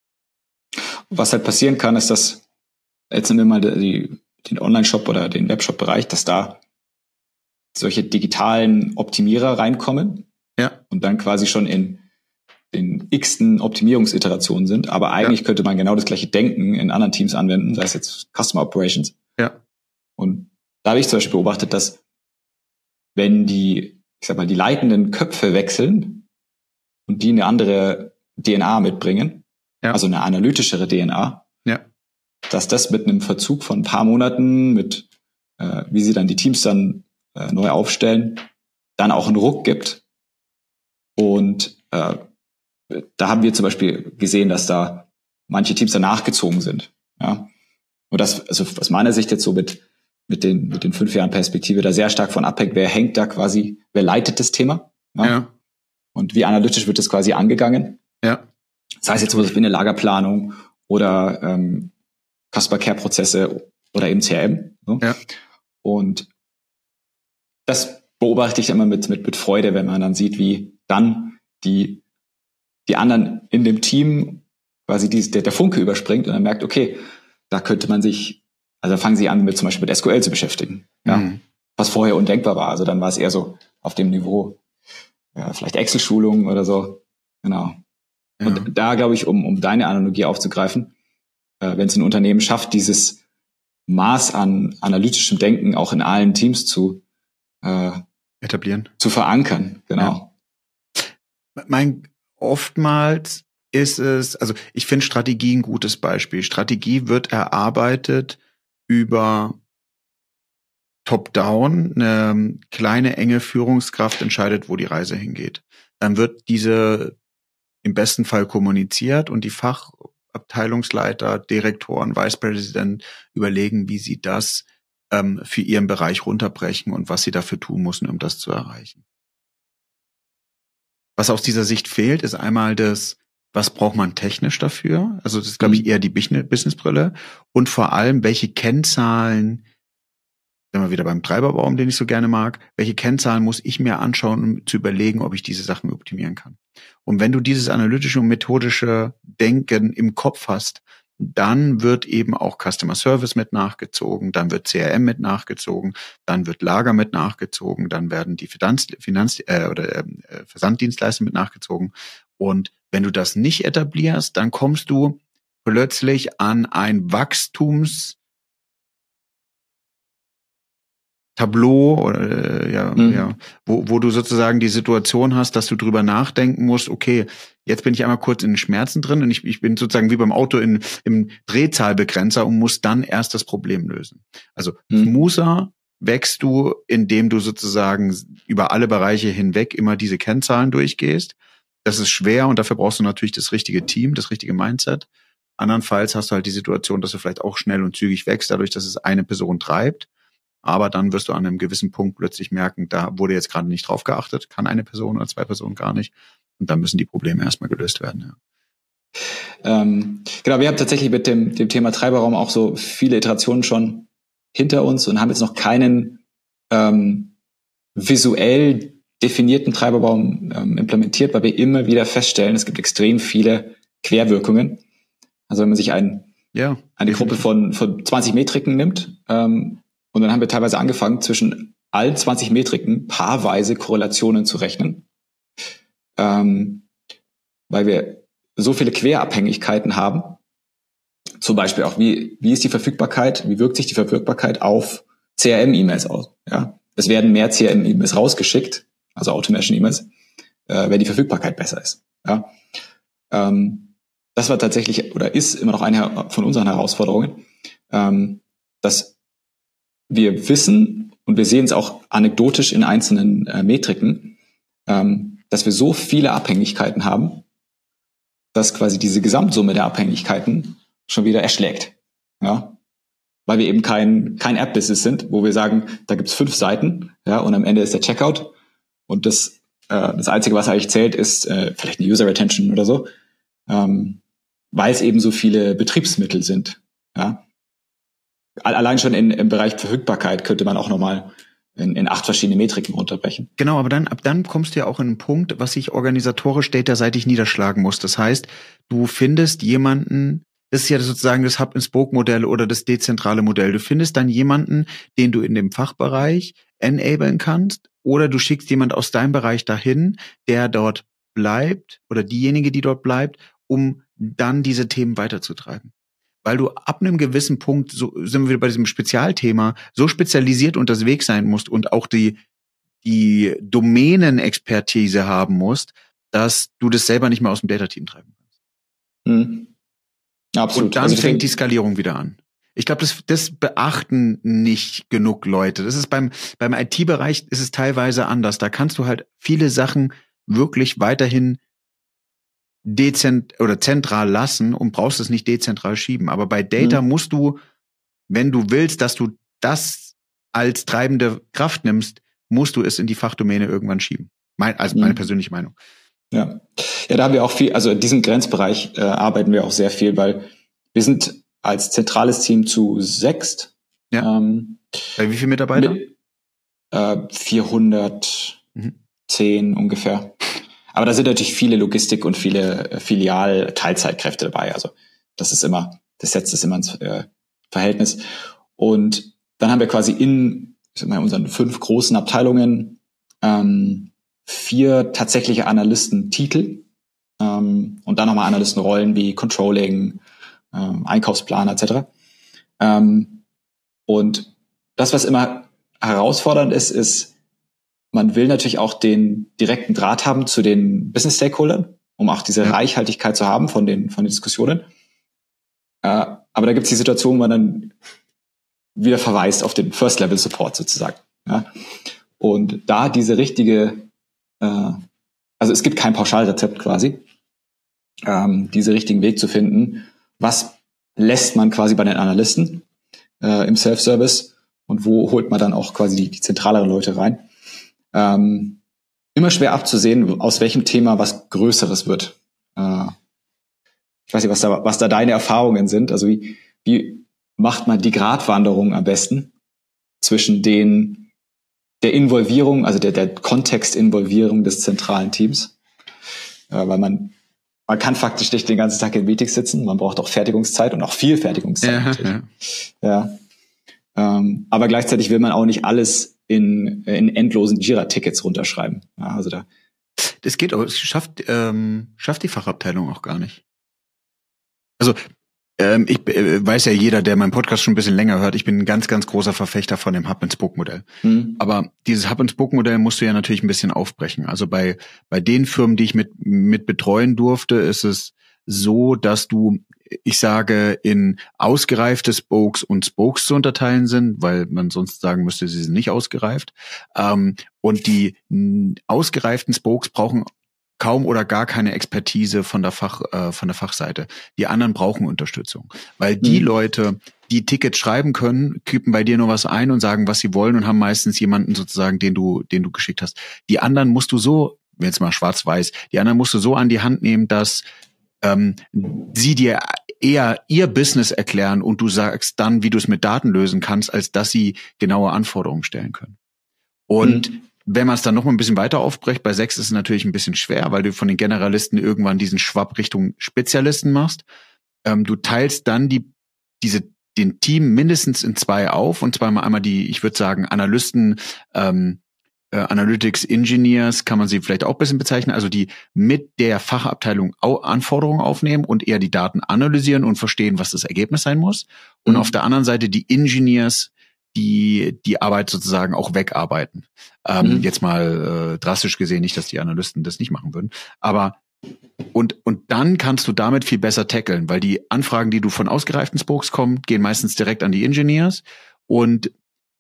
Was halt passieren kann, ist, dass, jetzt nehmen wir mal den Online-Shop oder den Webshop-Bereich, dass da solche digitalen Optimierer reinkommen und dann quasi schon in den x-ten Optimierungsiterationen sind. Aber eigentlich könnte man genau das gleiche Denken in anderen Teams anwenden, sei es jetzt Customer Operations. Ja. Und da habe ich zum Beispiel beobachtet, dass wenn die leitenden Köpfe wechseln und die eine andere DNA mitbringen, also eine analytischere DNA, dass das mit einem Verzug von ein paar Monaten, mit wie sie dann die Teams dann neu aufstellen, dann auch einen Ruck gibt. Und da haben wir zum Beispiel gesehen, dass da manche Teams danach gezogen sind. Ja. Und das, also aus meiner Sicht jetzt so mit den 5 Jahren Perspektive da sehr stark von abhängt, wer leitet das Thema? Ja. Und wie analytisch wird das quasi angegangen? Ja. Das heißt jetzt sowas wie eine Lagerplanung oder Customer Care Prozesse oder eben CRM. So. Ja. Und das beobachte ich immer mit Freude, wenn man dann sieht, wie dann die anderen in dem Team quasi der Funke überspringt und dann merkt, okay, da könnte man sich, also fangen sie an, zum Beispiel mit SQL zu beschäftigen. Ja. Was vorher undenkbar war. Also dann war es eher so auf dem Niveau, vielleicht Excel-Schulungen oder so. Genau. Ja. Und da glaube ich, um deine Analogie aufzugreifen, wenn es ein Unternehmen schafft, dieses Maß an analytischem Denken auch in allen Teams zu etablieren, zu verankern, genau. Ja. Oftmals ist es, also ich finde Strategie ein gutes Beispiel. Strategie wird erarbeitet über Top-Down. Eine kleine, enge Führungskraft entscheidet, wo die Reise hingeht. Dann wird diese im besten Fall kommuniziert und die Fachabteilungsleiter, Direktoren, Vice President überlegen, wie sie das für ihren Bereich runterbrechen und was sie dafür tun müssen, um das zu erreichen. Was aus dieser Sicht fehlt, ist einmal das, was braucht man technisch dafür? Also das ist, glaube ich, eher die Businessbrille. Und vor allem, welche Kennzahlen, sind wir wieder beim Treiberbaum, den ich so gerne mag, welche Kennzahlen muss ich mir anschauen, um zu überlegen, ob ich diese Sachen optimieren kann. Und wenn du dieses analytische und methodische Denken im Kopf hast, dann wird eben auch Customer Service mit nachgezogen, dann wird CRM mit nachgezogen, dann wird Lager mit nachgezogen, dann werden die Versanddienstleister mit nachgezogen. Und wenn du das nicht etablierst, dann kommst du plötzlich an ein Wachstumstableau oder wo du sozusagen die Situation hast, dass du drüber nachdenken musst, okay, jetzt bin ich einmal kurz in den Schmerzen drin und ich bin sozusagen wie beim Auto im Drehzahlbegrenzer und muss dann erst das Problem lösen. Also smoother wächst du, indem du sozusagen über alle Bereiche hinweg immer diese Kennzahlen durchgehst. Das ist schwer und dafür brauchst du natürlich das richtige Team, das richtige Mindset. Andernfalls hast du halt die Situation, dass du vielleicht auch schnell und zügig wächst, dadurch, dass es eine Person treibt. Aber dann wirst du an einem gewissen Punkt plötzlich merken, da wurde jetzt gerade nicht drauf geachtet, kann eine Person oder zwei Personen gar nicht. Und dann müssen die Probleme erstmal gelöst werden. Ja. Genau, wir haben tatsächlich mit dem Thema Treiberraum auch so viele Iterationen schon hinter uns und haben jetzt noch keinen visuell definierten Treiberbaum implementiert, weil wir immer wieder feststellen, es gibt extrem viele Querwirkungen. Also wenn man sich eine Gruppe von 20 Metriken nimmt, und dann haben wir teilweise angefangen, zwischen allen 20 Metriken paarweise Korrelationen zu rechnen, weil wir so viele Querabhängigkeiten haben. Zum Beispiel auch, wie ist die Verfügbarkeit, wie wirkt sich die Verfügbarkeit auf CRM-E-Mails aus? Ja? Es werden mehr CRM-E-Mails rausgeschickt, also Automation-E-Mails, wenn die Verfügbarkeit besser ist. Ja? Das war tatsächlich oder ist immer noch eine von unseren Herausforderungen, dass wir wissen, und wir sehen es auch anekdotisch in einzelnen Metriken, dass wir so viele Abhängigkeiten haben, dass quasi diese Gesamtsumme der Abhängigkeiten schon wieder erschlägt. Ja? Weil wir eben kein App-Business sind, wo wir sagen, da gibt's 5 Seiten, ja, und am Ende ist der Checkout. Und das Einzige, was eigentlich zählt, ist vielleicht eine User-Retention oder so, weil es eben so viele Betriebsmittel sind. Ja? Allein schon im Bereich Verfügbarkeit könnte man auch nochmal in 8 verschiedene Metriken runterbrechen. Genau, aber ab dann kommst du ja auch in einen Punkt, was sich organisatorisch dataseitig niederschlagen muss. Das heißt, du findest jemanden, das ist ja sozusagen das Hub-and-Spoke-Modell oder das dezentrale Modell. Du findest dann jemanden, den du in dem Fachbereich enablen kannst, oder du schickst jemand aus deinem Bereich dahin, der dort bleibt, oder diejenige, die dort bleibt, um dann diese Themen weiterzutreiben. Weil du ab einem gewissen Punkt, so sind wir wieder bei diesem Spezialthema, so spezialisiert unterwegs sein musst und auch die Domänenexpertise haben musst, dass du das selber nicht mehr aus dem Data-Team treiben kannst. Absolut. Und dann fängt die Skalierung wieder an. Ich glaube, das beachten nicht genug Leute. Das ist beim IT-Bereich ist es teilweise anders. Da kannst du halt viele Sachen wirklich weiterhin zentral lassen und brauchst es nicht dezentral schieben. Aber bei Data musst du, wenn du willst, dass du das als treibende Kraft nimmst, musst du es in die Fachdomäne irgendwann schieben. Meine persönliche Meinung. Ja, da haben wir auch viel, also in diesem Grenzbereich arbeiten wir auch sehr viel, weil wir sind als zentrales Team zu 6. Ja. Bei wie viele Mitarbeiter? 410 ungefähr. Aber da sind natürlich viele Logistik- und viele Filial-Teilzeitkräfte dabei. Also das setzt es immer ins Verhältnis. Und dann haben wir quasi in unseren 5 großen Abteilungen 4 tatsächliche Analystentitel und dann nochmal Analystenrollen wie Controlling, Einkaufsplan etc. Und das, was immer herausfordernd ist, man will natürlich auch den direkten Draht haben zu den Business-Stakeholdern, um auch diese Reichhaltigkeit zu haben von den Diskussionen. Aber da gibt es die Situation, wo man dann wieder verweist auf den First-Level-Support sozusagen. Ja? Und da diese richtige, also es gibt kein Pauschalrezept quasi, diese richtigen Weg zu finden, was lässt man quasi bei den Analysten im Self-Service und wo holt man dann auch quasi die zentraleren Leute rein. Immer schwer abzusehen, aus welchem Thema was Größeres wird. Ich weiß nicht, was da deine Erfahrungen sind. Also wie macht man die Gratwanderung am besten zwischen der Involvierung, also der Kontextinvolvierung des zentralen Teams? Weil man kann faktisch nicht den ganzen Tag in Meetings sitzen. Man braucht auch Fertigungszeit und auch viel Fertigungszeit. Ja. Aber gleichzeitig will man auch nicht alles in endlosen Jira-Tickets runterschreiben. Ja, also das geht auch, es schafft die Fachabteilung auch gar nicht. Also Ich weiß ja jeder, der meinen Podcast schon ein bisschen länger hört, ich bin ein ganz, ganz großer Verfechter von dem Hub-and-Spoke-Modell. Aber dieses Hub-and-Spoke-Modell musst du ja natürlich ein bisschen aufbrechen. Also bei den Firmen, die ich mit betreuen durfte, ist es so, dass du, ich sage, in ausgereifte Spokes und Spokes zu unterteilen sind, weil man sonst sagen müsste, sie sind nicht ausgereift. Und die ausgereiften Spokes brauchen kaum oder gar keine Expertise von der Fachseite. Die anderen brauchen Unterstützung, weil die Leute, die Tickets schreiben können, kippen bei dir nur was ein und sagen, was sie wollen und haben meistens jemanden sozusagen, den du geschickt hast. Die anderen musst du so, jetzt mal schwarz-weiß, die anderen musst du so an die Hand nehmen, dass sie dir eher ihr Business erklären und du sagst dann, wie du es mit Daten lösen kannst, als dass sie genaue Anforderungen stellen können. Und wenn man es dann noch mal ein bisschen weiter aufbrecht, bei 6 ist es natürlich ein bisschen schwer, weil du von den Generalisten irgendwann diesen Schwapp Richtung Spezialisten machst. Du teilst dann den Team mindestens in 2 auf, und zwar einmal die, ich würde sagen, Analysten, Analytics Engineers kann man sie vielleicht auch ein bisschen bezeichnen, also die mit der Fachabteilung Anforderungen aufnehmen und eher die Daten analysieren und verstehen, was das Ergebnis sein muss. Und auf der anderen Seite die Engineers, die Arbeit sozusagen auch wegarbeiten. Jetzt mal drastisch gesehen, nicht, dass die Analysten das nicht machen würden, aber und dann kannst du damit viel besser tackeln, weil die Anfragen, die du von ausgereiften Spokes kommen, gehen meistens direkt an die Engineers und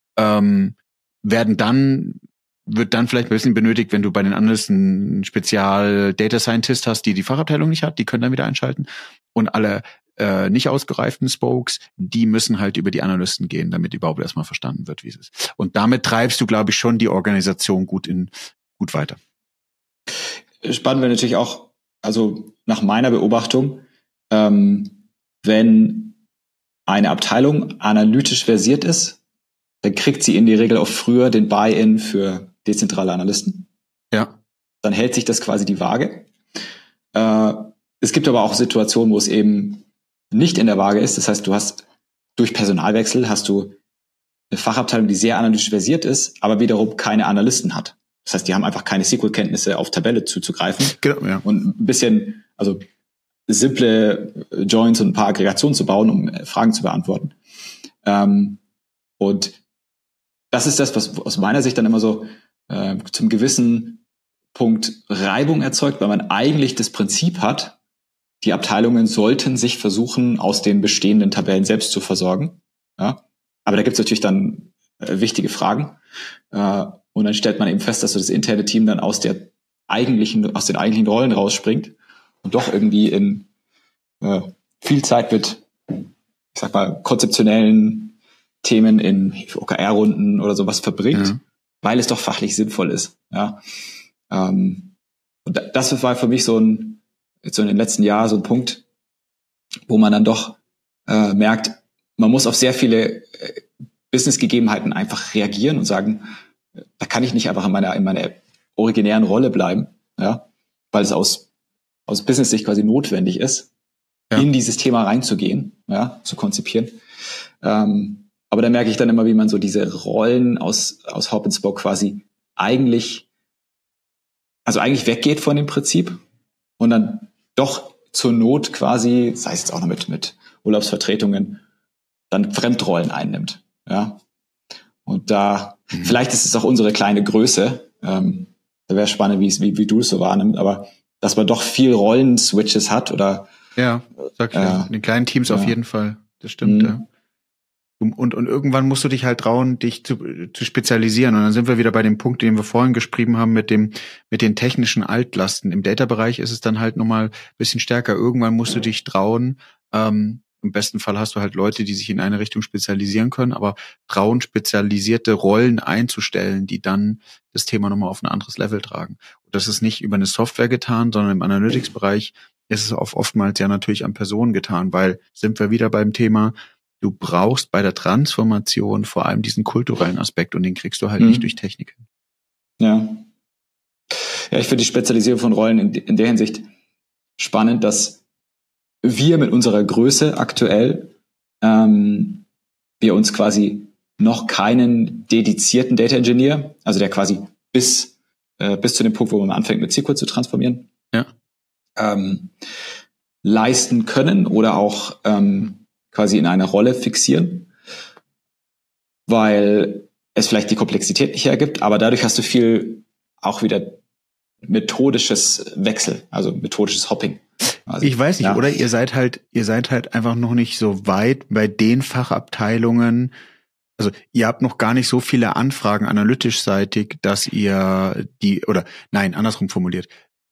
wird dann vielleicht ein bisschen benötigt, wenn du bei den Analysten einen Spezial-Data Scientist hast, die Fachabteilung nicht hat, die können dann wieder einschalten. Und alle nicht ausgereiften Spokes, die müssen halt über die Analysten gehen, damit überhaupt erstmal verstanden wird, wie es ist. Und damit treibst du, glaube ich, schon die Organisation gut weiter. Spannend wäre natürlich auch, also nach meiner Beobachtung, wenn eine Abteilung analytisch versiert ist, dann kriegt sie in der Regel auch früher den Buy-in für dezentrale Analysten. Ja. Dann hält sich das quasi die Waage. Es gibt aber auch Situationen, wo es eben nicht in der Waage ist. Das heißt, du hast durch Personalwechsel hast du eine Fachabteilung, die sehr analytisch versiert ist, aber wiederum keine Analysten hat. Das heißt, die haben einfach keine SQL-Kenntnisse auf Tabelle zuzugreifen. Genau, ja. Und ein bisschen, also simple Joins und ein paar Aggregationen zu bauen, um Fragen zu beantworten. Und das ist das, was aus meiner Sicht dann immer so zum gewissen Punkt Reibung erzeugt, weil man eigentlich das Prinzip hat, die Abteilungen sollten sich versuchen, aus den bestehenden Tabellen selbst zu versorgen. Ja? Aber da gibt es natürlich dann wichtige Fragen. Und dann stellt man eben fest, dass so das interne Team dann aus den eigentlichen Rollen rausspringt und doch irgendwie in viel Zeit mit, ich sag mal, konzeptionellen Themen in OKR-Runden oder sowas verbringt, weil es doch fachlich sinnvoll ist. Ja? Und das war für mich so in den letzten Jahren so ein Punkt, wo man dann doch merkt, man muss auf sehr viele Business-Gegebenheiten einfach reagieren und sagen, da kann ich nicht einfach in meiner originären Rolle bleiben, ja, weil es aus Business-Sicht quasi notwendig ist, in dieses Thema reinzugehen, ja, zu konzipieren. Aber da merke ich dann immer, wie man so diese Rollen aus Hub and Spoke quasi eigentlich weggeht von dem Prinzip und dann doch zur Not quasi, sei es jetzt auch noch mit Urlaubsvertretungen, dann Fremdrollen einnimmt, ja. Und da, vielleicht ist es auch unsere kleine Größe, da wäre spannend, wie du es so wahrnimmst, aber dass man doch viel Rollen-Switches hat oder in den kleinen Teams auf jeden Fall, das stimmt, ja. Und irgendwann musst du dich halt trauen, dich zu spezialisieren. Und dann sind wir wieder bei dem Punkt, den wir vorhin geschrieben haben, mit den technischen Altlasten. Im Data-Bereich ist es dann halt nochmal ein bisschen stärker. Irgendwann musst du dich trauen. Im besten Fall hast du halt Leute, die sich in eine Richtung spezialisieren können, aber trauen, spezialisierte Rollen einzustellen, die dann das Thema nochmal auf ein anderes Level tragen. Und das ist nicht über eine Software getan, sondern im Analytics-Bereich ist es oftmals ja natürlich an Personen getan, weil sind wir wieder beim Thema, du brauchst bei der Transformation vor allem diesen kulturellen Aspekt und den kriegst du halt nicht durch Technik hin. Ja, ich finde die Spezialisierung von Rollen in der Hinsicht spannend, dass wir mit unserer Größe aktuell wir uns quasi noch keinen dedizierten Data Engineer, also der quasi bis zu dem Punkt, wo man anfängt mit SQL zu transformieren, leisten können oder auch quasi in eine Rolle fixieren, weil es vielleicht die Komplexität nicht hergibt, aber dadurch hast du viel auch wieder methodisches Wechsel, also methodisches Hopping. Also, ich weiß nicht, ja. Oder ihr seid halt einfach noch nicht so weit bei den Fachabteilungen. Also ihr habt noch gar nicht so viele Anfragen analytisch-seitig, dass ihr andersrum formuliert.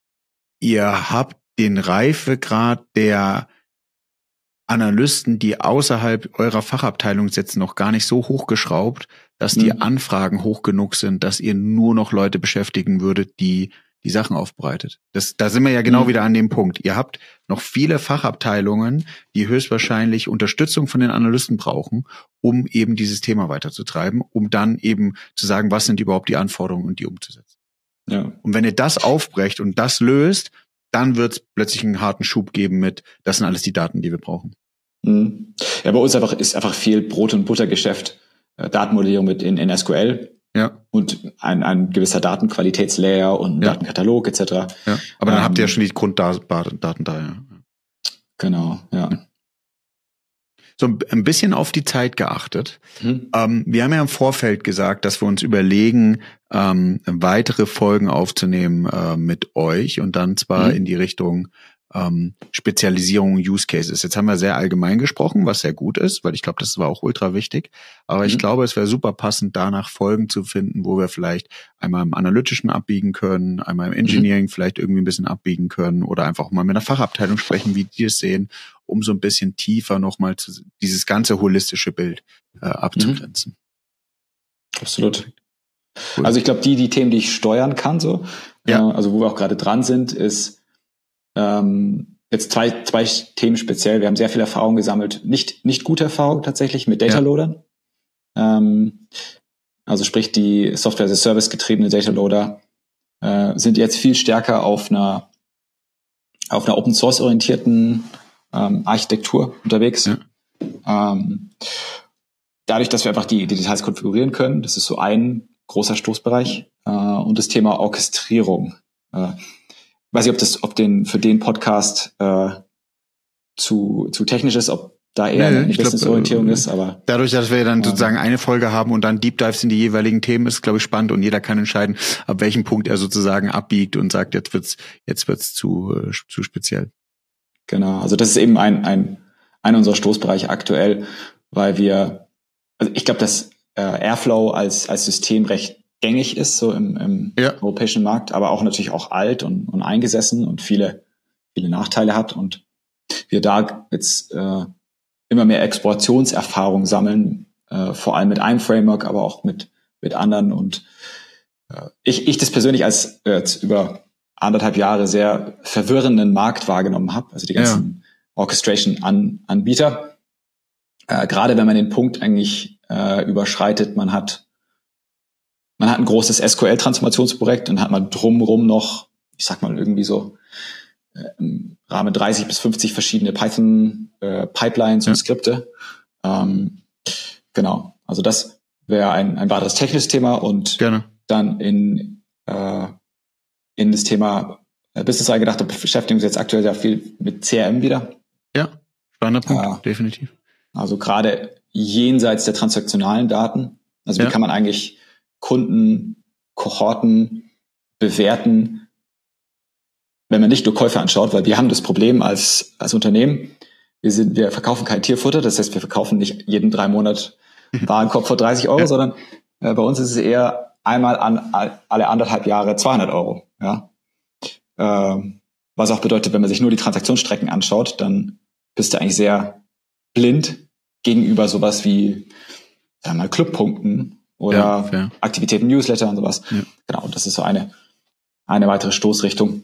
Ihr habt den Reifegrad der Analysten, die außerhalb eurer Fachabteilung sitzen, noch gar nicht so hochgeschraubt, dass die Anfragen hoch genug sind, dass ihr nur noch Leute beschäftigen würdet, die Sachen aufbereitet. Da sind wir ja genau wieder an dem Punkt. Ihr habt noch viele Fachabteilungen, die höchstwahrscheinlich Unterstützung von den Analysten brauchen, um eben dieses Thema weiterzutreiben, um dann eben zu sagen, was sind überhaupt die Anforderungen und die umzusetzen. Ja. Und wenn ihr das aufbrecht und das löst, dann wird es plötzlich einen harten Schub geben mit, das sind alles die Daten, die wir brauchen. Ja, bei uns ist einfach viel Brot- und Buttergeschäft, Datenmodellierung in SQL. Ja. Und ein gewisser Datenqualitätslayer und ein Datenkatalog etc. Ja. Aber dann habt ihr ja schon die Grunddaten da, ja. Genau, ja. So ein bisschen auf die Zeit geachtet. Wir haben ja im Vorfeld gesagt, dass wir uns überlegen, weitere Folgen aufzunehmen mit euch und dann zwar in die Richtung Spezialisierung, Use Cases. Jetzt haben wir sehr allgemein gesprochen, was sehr gut ist, weil ich glaube, das war auch ultra wichtig. Aber ich glaube, es wäre super passend, danach Folgen zu finden, wo wir vielleicht einmal im Analytischen abbiegen können, einmal im Engineering vielleicht irgendwie ein bisschen abbiegen können oder einfach mal mit einer Fachabteilung sprechen, wie die es sehen, um so ein bisschen tiefer nochmal dieses ganze holistische Bild abzugrenzen. Absolut. Cool. Also ich glaube, die Themen, die ich steuern kann, also wo wir auch gerade dran sind, ist jetzt zwei Themen speziell. Wir haben sehr viel Erfahrung gesammelt, nicht gute Erfahrung tatsächlich mit Dataloadern. Also sprich, die Software as a Service getriebene Dataloader sind jetzt viel stärker auf einer Open Source orientierten Architektur unterwegs. Ja. Dadurch, dass wir einfach die Details konfigurieren können, das ist so ein großer Stoßbereich. Und das Thema Orchestrierung. Weiß nicht, ob für den Podcast zu technisch ist, ob da eher eine Business-Orientierung ist, aber dadurch, dass wir dann sozusagen eine Folge haben und dann Deep Dives in die jeweiligen Themen, ist, glaube ich, spannend und jeder kann entscheiden, ab welchem Punkt er sozusagen abbiegt und sagt, jetzt wird's zu speziell. Genau, also das ist eben ein unserer Stoßbereiche aktuell, weil also ich glaube, dass Airflow als System recht gängig ist, so im europäischen Markt, aber auch natürlich auch alt und eingesessen und viele Nachteile hat und wir da jetzt immer mehr Explorationserfahrung sammeln, vor allem mit einem Framework, aber auch mit anderen und ich das persönlich als jetzt über 1,5 Jahre sehr verwirrenden Markt wahrgenommen habe, also die ganzen Orchestration-Anbieter. Gerade wenn man den Punkt eigentlich überschreitet, man hat ein großes SQL-Transformationsprojekt und hat man drumherum noch, ich sag mal irgendwie so im Rahmen 30 bis 50 verschiedene Python-Pipelines und Skripte. Genau, also das wäre ein weiteres technisches Thema und dann in das Thema Business reingedacht, da beschäftigen wir uns jetzt aktuell sehr viel mit CRM wieder. Ja, spannender Punkt, definitiv. Also gerade jenseits der transaktionalen Daten, also wie kann man eigentlich Kunden, Kohorten bewerten, wenn man nicht nur Käufe anschaut, weil wir haben das Problem als Unternehmen, wir verkaufen kein Tierfutter, das heißt, wir verkaufen nicht jeden 3 Monate Warenkorb für 30 Euro, sondern bei uns ist es eher einmal alle 1,5 Jahre 200 Euro. Ja? Was auch bedeutet, wenn man sich nur die Transaktionsstrecken anschaut, dann bist du eigentlich sehr blind gegenüber sowas wie, sagen wir mal, Clubpunkten oder Aktivitäten, Newsletter und sowas. Ja. Genau, und das ist so eine weitere Stoßrichtung.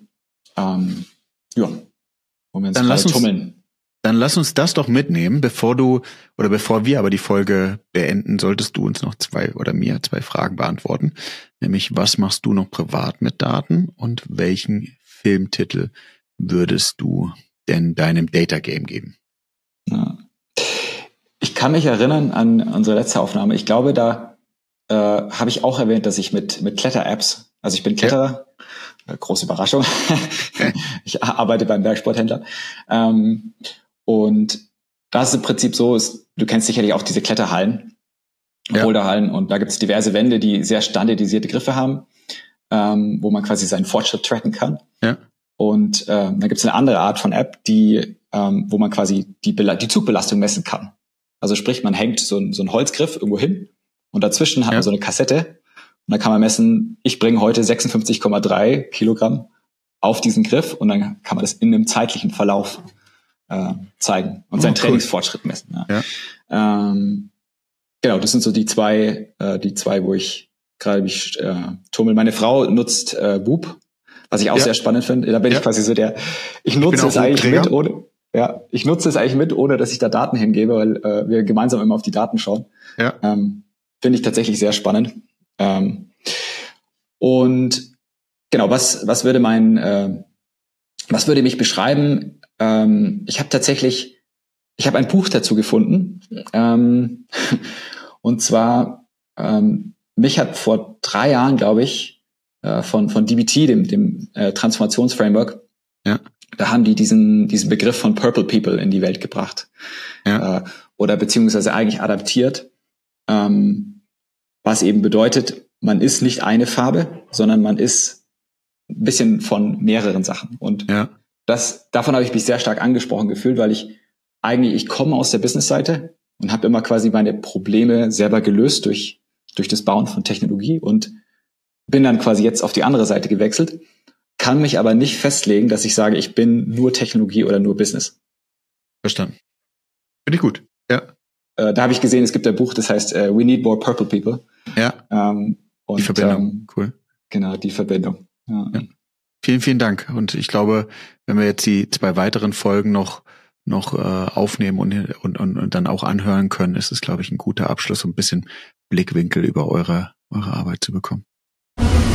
Wo wir uns gerade tummeln. Dann lass uns das doch mitnehmen, bevor wir aber die Folge beenden, solltest du uns noch 2 Fragen beantworten. Nämlich, was machst du noch privat mit Daten und welchen Filmtitel würdest du denn deinem Data Game geben? Ja. Ich kann mich erinnern an unsere letzte Aufnahme. Ich glaube, da habe ich auch erwähnt, dass ich mit Kletter-Apps, also ich bin Kletterer Große Überraschung. Ich arbeite beim Bergsporthändler. Und das ist im Prinzip so, du kennst sicherlich auch diese Kletterhallen, Boulderhallen, und da gibt es diverse Wände, die sehr standardisierte Griffe haben, wo man quasi seinen Fortschritt tracken kann. Ja. Und dann gibt es eine andere Art von App, wo man quasi die Zugbelastung messen kann. Also sprich, man hängt so einen Holzgriff irgendwo hin und dazwischen hat man so eine Kassette und dann kann man messen, ich bringe heute 56,3 Kilogramm auf diesen Griff und dann kann man das in einem zeitlichen Verlauf zeigen und seinen Trainingsfortschritt messen. Ja. Genau, das sind so die zwei, wo ich gerade mich tummel. Meine Frau nutzt Whoop, was ich auch sehr spannend finde. Da bin ich quasi so ich nutze es eigentlich mit, ohne dass ich da Daten hingebe, weil wir gemeinsam immer auf die Daten schauen. Ja. Finde ich tatsächlich sehr spannend. Und genau, was würde mich beschreiben? Ich habe ein Buch dazu gefunden. Und zwar, mich hat vor 3 Jahren, glaube ich, von DBT, dem Transformationsframework, da haben die diesen Begriff von Purple People in die Welt gebracht. Ja. Oder beziehungsweise eigentlich adaptiert, was eben bedeutet, man ist nicht eine Farbe, sondern man ist ein bisschen von mehreren Sachen. Und davon habe ich mich sehr stark angesprochen gefühlt, weil ich komme aus der Business-Seite und habe immer quasi meine Probleme selber gelöst durch das Bauen von Technologie und bin dann quasi jetzt auf die andere Seite gewechselt, kann mich aber nicht festlegen, dass ich sage, ich bin nur Technologie oder nur Business. Verstanden. Finde ich gut. Ja. Da habe ich gesehen, es gibt ein Buch, das heißt We Need More Purple People. Ja. Und, die Verbindung, cool. Genau, die Verbindung. Ja. Vielen, vielen Dank. Und ich glaube, wenn wir jetzt die 2 weiteren Folgen noch aufnehmen und dann auch anhören können, ist es, glaube ich, ein guter Abschluss, um ein bisschen Blickwinkel über eure Arbeit zu bekommen.